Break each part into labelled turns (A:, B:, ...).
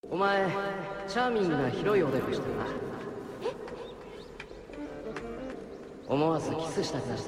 A: お前、チャーミングな広いおでこしてるな。思わずキスしたくなった。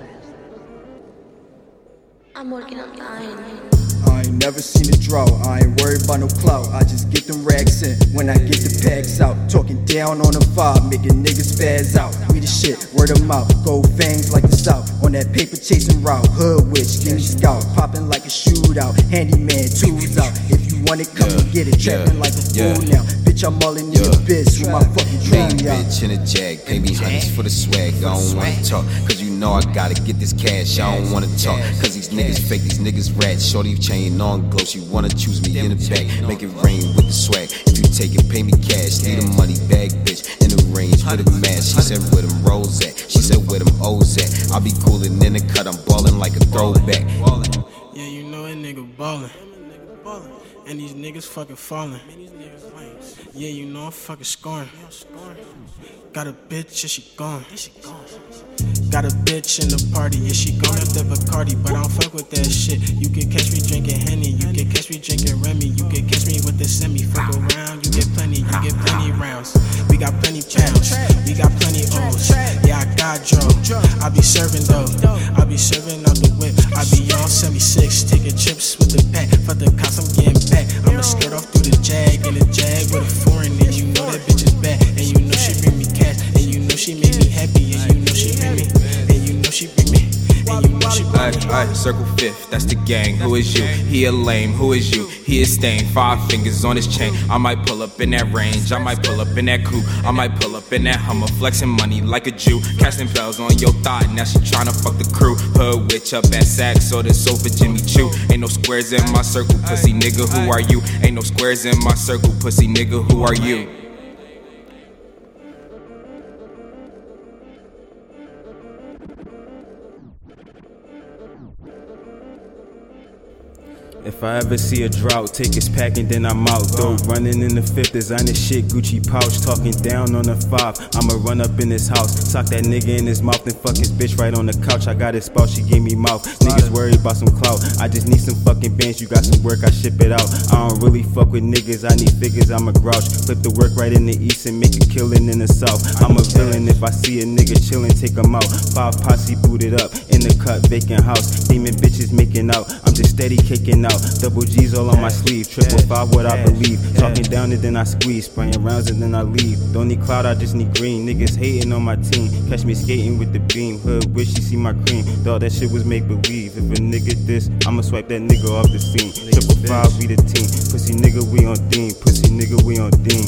B: I'm working on dying.
C: I ain't never seen a draw, I ain't worried about no clout. I just get them racks in when I get the packs out. Talking down on the vibe, making niggas spaz out. We the shit, word of mouth, gold fangs like the South. On that paper chasing route, hood witch, give me scout. Popping like a shootout, handyman, tools out. If you want it, come and get it, trapping like a fool now. Bitch, I'm all in your bitch with my fucking dream, y'all.
D: Bitch in a jag, pay me honeys for the swag. I don't wanna talk, cause you know I gotta get this cash. I don't wanna talk, cause these niggas fake, these niggas rats. Shorty chain on glow, she wanna choose me in the back. Make it rain with the swag. If you take it, pay me cash. Need the money bag, bitch, in the range with a mask. She said where them rolls at, she said where them O's at. I be coolin' in the cut, I'm ballin' like a throwback.
E: Yeah, you know that nigga ballin'. And these niggas fucking fallin'. Yeah, you know I'm fucking scoring. Got a bitch, yeah, she gone. Got a bitch in the party, yeah, she gone after Bacardi. But I don't fuck with that shit. You can catch me drinking Henny, you can catch me drinking Remy. You can catch me with the semi, fuck around, you get plenty rounds. We got plenty pounds, we got plenty O's. Yeah, I got Joe, I be serving though. I be serving out the whip, I be on 76, taking trips with the pack. For the cops, I'm getting back. I'ma skirt off through the jag, in the jag with a foreign. And you know that bitch is bad, and you know she bring me cash, and you know she make me happy, and you know she bring me, and you know she bring me, and you know she bring me.
F: Alright, circle fifth, that's the gang. Who is you? He a lame, who is you? He is stained, 5 fingers on his chain. I might pull up in that range, I might pull up in that coupe, I might pull up in that Hummer, flexing money like a Jew. Casting bells on your thigh, now she tryna fuck the crew. Hood witch up at Saks, or the sofa Jimmy Choo. Ain't no squares in my circle, pussy nigga, who are you? Ain't no squares in my circle, pussy nigga, who are you? If I ever see a drought, take his pack and then I'm out. Though running in the fifth, designer shit, Gucci pouch. Talking down on the 5, I'ma run up in his house. Sock that nigga in his mouth and fuck his bitch right on the couch. I got his spout, she gave me mouth. Niggas worried about some clout, I just need some fucking bands. You got some work, I ship it out. I don't really fuck with niggas, I need figures, I'm a grouch. Flip the work right in the east and make a killing in the south. I'm a villain, if I see a nigga chillin', take him out. 5 posse booted up, in the cut, vacant house. Demon bitches making out, I'm just steady kicking out. Double G's all on my sleeve, 555 what I believe. Talking down and then I squeeze, spraying rounds and then I leave. Don't need cloud, I just need green. Niggas hating on my team, catch me skating with the beam. Hood wish she see my cream, thought that shit was make believe. If a nigga diss, I'ma swipe that nigga off the scene. 555 we the team, pussy nigga we on theme, pussy nigga we on theme.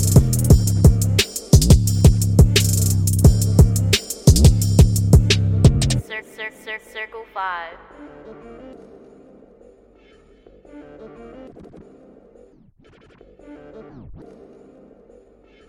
B: Circle 5.